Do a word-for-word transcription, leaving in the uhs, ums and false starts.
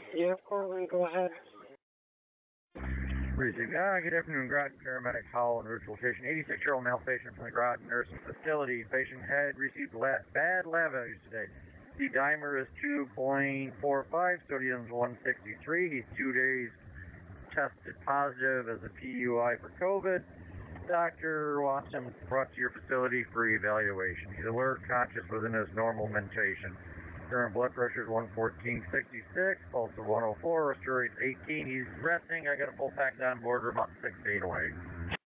Yeah, Corwin, go ahead. Receiving. Ah, good afternoon, Groton Paramedic Hall and Virtual Station. eighty-six-year-old male patient from the Groton Nursing Facility. Patient had received la- bad lab values today. The dimer is two point four five, sodium is one sixty-three. He's two days tested positive as a P U I for COVID. Doctor wants him brought to your facility for evaluation. He's alert, conscious, within his normal mentation. Current blood pressure is one fourteen sixty-six, pulse of one oh four, respiratory is eighteen. He's resting. I got a full pack down border about six feet away.